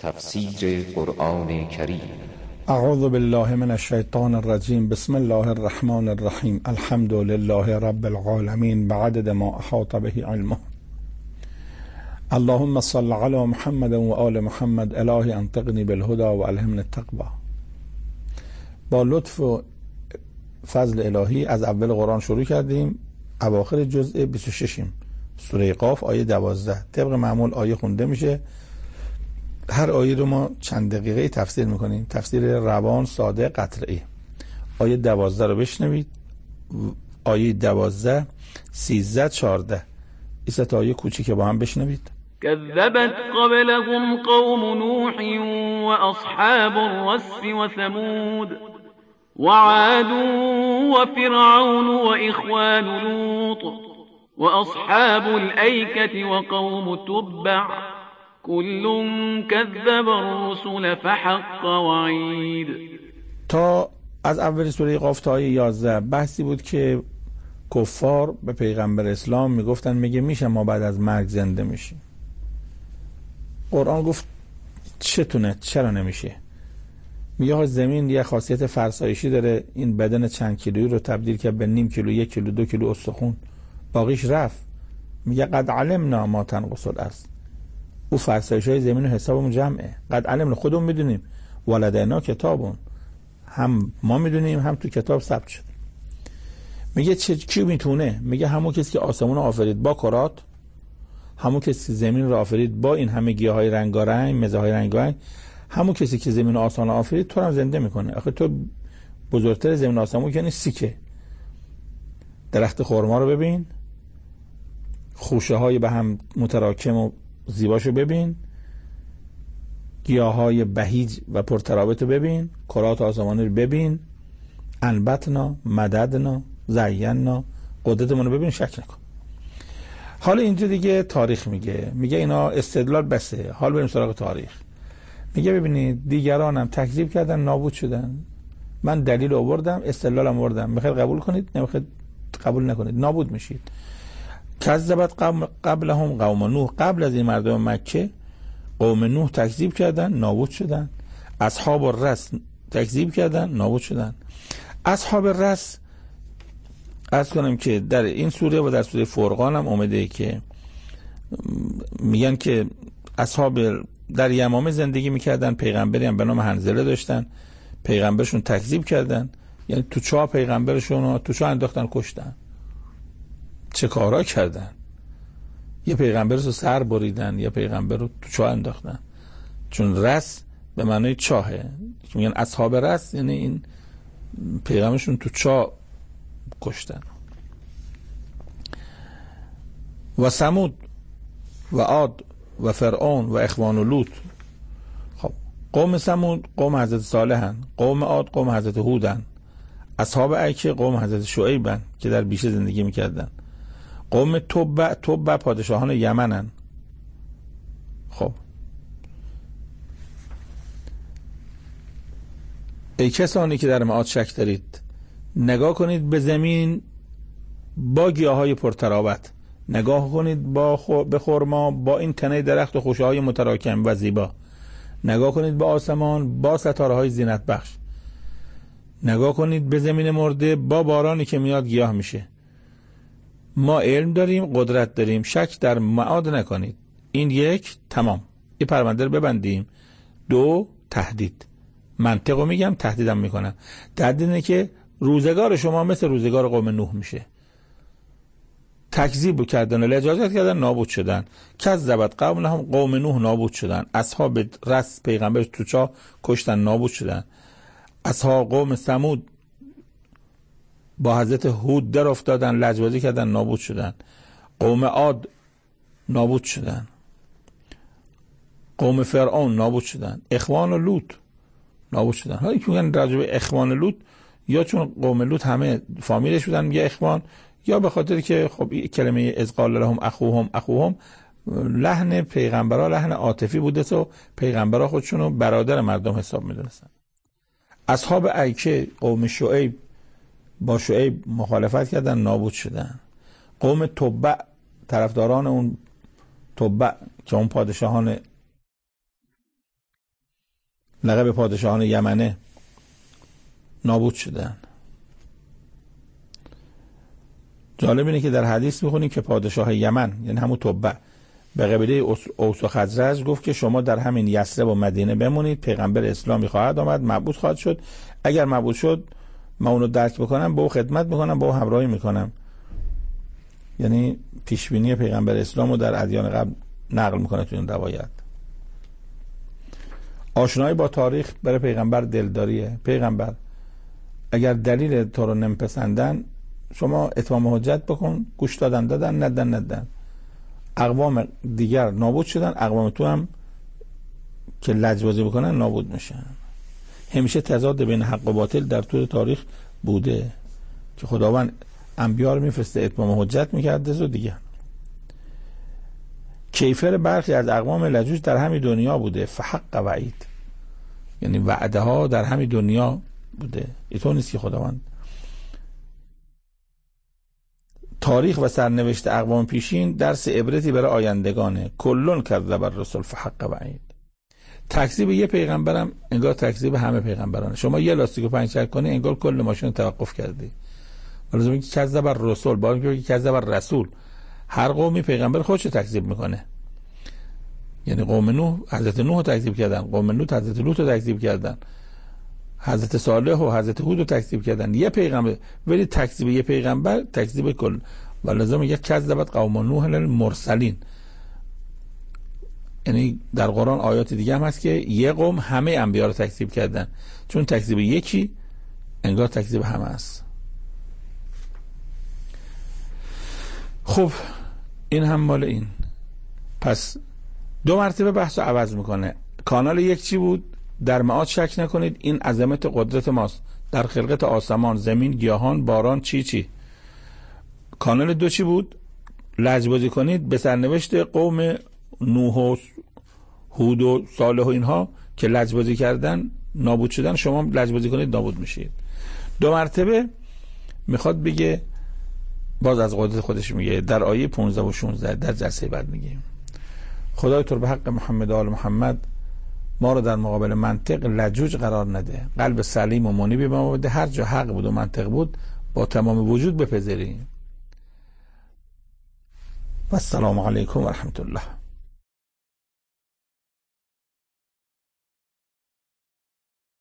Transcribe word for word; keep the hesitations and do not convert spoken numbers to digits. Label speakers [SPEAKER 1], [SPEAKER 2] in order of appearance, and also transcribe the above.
[SPEAKER 1] تفسیر قرآن کریم.
[SPEAKER 2] اعوذ بالله من الشیطان الرجیم. بسم الله الرحمن الرحیم. الحمد لله رب العالمین بعدد ما احاط به علمه. اللهم صل علی محمد و آل محمد. الهی انطقنی بالهدى و الهمنی التقوی. با لطف و فضل الهی از اول قرآن شروع کردیم. اواخر جزء بیست و شش سوره قاف آیه دوازده. طبق معمول آیه خونده میشه، هر آیه رو ما چند دقیقه تفسیر میکنیم. تفسیر روان، ساده، قطعی. آیه دوازده رو بشنوید. آیه دوازده، سیزده، چارده. این سه تا آیه کوچیک با هم بشنوید.
[SPEAKER 3] كذبت قبلهم قوم نوح وأصحاب الرس وثمود وعاد وفرعون وإخوان لوط وأصحاب الأيكة وقوم تبع كل كذب الرسل فحق وعید.
[SPEAKER 2] تا از اول سوره قاف تا آیه یازده بحثی بود که کفار به پیغمبر اسلام میگفتن میگه میشه ما بعد از مرگ زنده میشیم. قرآن گفت چتونه، چرا نمیشه؟ میگه زمین یه خاصیت فرسایشی داره، این بدن چند کیلویی رو تبدیل کرد به نیم کیلو، یک کیلو، دو کیلو استخون، باقیش رفت. میگه قد علمنا ما تنقص الارض. او فرسایش های زمین و حسابمون جمعه. قد علمنا، خودمون میدونیم. ولدینا کتابون، هم ما میدونیم هم تو کتاب ثبت شده. میگه چه کی میتونه؟ میگه همون کسی که آسمون آفرید با کرات، همون کسی که زمین رو آفرید با این همه گیاهای رنگارنگ، مزه‌های رنگارنگ، همون کسی که زمین و آسمان آفرید تو رو هم زنده میکنه. آخه تو بزرگتر زمین و آسمون که نیستی که. درخت خرما رو ببین، خوشه های به هم متراکم و زیباشو ببین، گیاهای بهیج و پرترابط رو ببین، کرات آسمانی رو ببین، انبتنا مددنا زینا، قدرتمون رو ببین، شک نکن. حالا اینجا دیگه تاریخ میگه، میگه اینا استدلال بسه، حال بریم سراغ تاریخ. میگه ببینید دیگران هم تکذیب کردن، نابود شدن. من دلیل آوردم، استدلالم آوردم، میخواید قبول کنید، نمیخواید قبول نکنید، نابود میشید. کذبت قبلهم قوم نوح. قبل از این مردم مکه قوم نوح تکذیب کردن، نابود شدن. اصحاب الرس تکذیب کردن، نابود شدن. اصحاب الرس عرض کنم که در این سوره و در سوره فرقان هم اومده که میگن که اصحاب در یمامه زندگی میکردن، پیغمبری هم به نام حنظله داشتن، پیغمبرشون تکذیب کردن، یعنی تو چاه پیغمبرشون رو تو چاه انداختن، کشتن. چه کارا کردن؟ یه پیغمبر رو سر بریدن، یه پیغمبر رو تو چاه انداختن. چون رس به معنای چاهه، میگن اصحاب رس یعنی این پیغمبرشون تو چاه کشتن. و ثمود و عاد و فرعون و اخوان و لوط. خب قوم ثمود قوم حضرت صالحن، قوم عاد قوم حضرت هودن، اصحاب ایکه قوم حضرت شعیبن که در بیشه زندگی میکردن، قوم تبع تبع پادشاهان یمنن. خب ای کسانی که در معاد شک دارید، نگاه کنید به زمین با گیاهای پرترابط، نگاه کنید با خو... به خرما با این تنه درخت و خوشه های متراکم و زیبا، نگاه کنید به آسمان با ستاره های زینت بخش، نگاه کنید به زمین مرده با بارانی که میاد گیاه میشه. ما علم داریم، قدرت داریم، شک در معاد نکنید. این یک، تمام. این پرونده رو ببندیم. دو، تهدید. منطقو میگم، تهدیدم میکنم. تهدید اینه که روزگار شما مثل روزگار قوم نوح میشه. تکذیب کردن و لجاجت کردن، نابود شدن. کذبت قومهم قوم نوح، نابود شدن. اصحاب رس پیغمبر تو چاه کشتن، نابود شدن. اصحاب قوم ثمود با حضرت هود در افتادن، لجبازی کردن، نابود شدن. قوم عاد نابود شدن. قوم فرعون نابود شدن. اخوان و لوط نابود شدن. حالا که میگن راجع به اخوان و لوط، یا چون قوم لوط همه فامیلش بودن میگه اخوان، یا به خاطر که خب کلمه اذ قال لهم اخوهم اخوهم لحن پیغمبرا لحن عاطفی بوده و پیغمبرا خودشونو برادر مردم حساب میدونستن. اصحاب ایکه قوم شعیب با شعیب مخالفت کردن، نابود شدن. قوم تبع طرفداران اون تبع که اون پادشاهان لقب پادشاهان یمنه نابود شدن. جالب اینه که در حدیث میخونیم که پادشاه یمن، یعنی همون تبع، به قبیله اوس و خزرج گفت که شما در همین یثرب و مدینه بمونید، پیغمبر اسلامی خواهد آمد، معبود خواهد شد، اگر معبود شد من اونو درک بکنم، با او خدمت میکنم، با او همراهی میکنم. یعنی پیشبینی پیغمبر اسلامو در ادیان قبل نقل میکنه تو این روایت. آشنایی با تاریخ برای پیغمبر دلداریه. پیغمبر اگر دلیل تو رو نمیپسندن شما اتمام حجت بکن، گوش دادن دادن، ندن ندن. اقوام دیگر نابود شدن، اقوام تو هم که لجبازی بکنن نابود میشن. همیشه تضاد بین حق و باطل در طول تاریخ بوده که خداوند انبیا رو میفرسته اتمام حجت میکرده و دیگه. کیفر برخی از اقوام لجوج در همین دنیا بوده، فحق وعید، یعنی وعده ها در همین دنیا بوده. اینطور نیست که خداوند. تاریخ و سرنوشت اقوام پیشین درس عبرتی برای آیندگانه. کلون کذب الرسل فحق وعید. تکذیب یه پیغمبرم انگار تکذیب همه پیغمبرانه. شما یه لاستیکو پنچر کنی انگار کل ماشین توقف کردی. لازم میگه کذب الرسل، با اینکه کذب الرسول. هر قومی پیغمبر خودش رو تکذیب میکنه. یعنی قوم نوح حضرت نوح رو تکذیب کردن، قوم لوط حضرت لوط رو تکذیب کردن، حضرت صالح و حضرت هود رو تکذیب کردن. یه پیغمبر، ولی تکذیب یه پیغمبر تکذیب کل. و لازم میگه کذبت قوم نوح المرسلین. یعنی در قرآن آیات دیگه هم هست که یه قوم همه انبیا رو تکذیب کردن، چون تکذیب یکی انگار تکذیب همه است. خب این هم مال این. پس دو مرتبه بحث رو عوض میکنه. کانال یک چی بود؟ در معاد شک نکنید این عظمت قدرت ماست، در خلقت آسمان، زمین، گیاهان، باران، چی چی. کانال دو چی بود؟ لجبازی کنید به سرنوشت قوم نوح و هود و صالح و اینها که لجبازی کردن نابود شدن، شما لجبازی کنید نابود میشید. دو مرتبه میخواد بگه، باز از قدرت خودش میگه در آیه پانزده و شانزده در جلسه بعد میگیم. خدای تو به حق محمد و آل محمد ما رو در مقابل منطق لجوج قرار نده، قلب سلیم و منیبی به ما بده، هر جا حق بود و منطق بود با تمام وجود بپذیریم. و السلام علیکم و رحمت الله.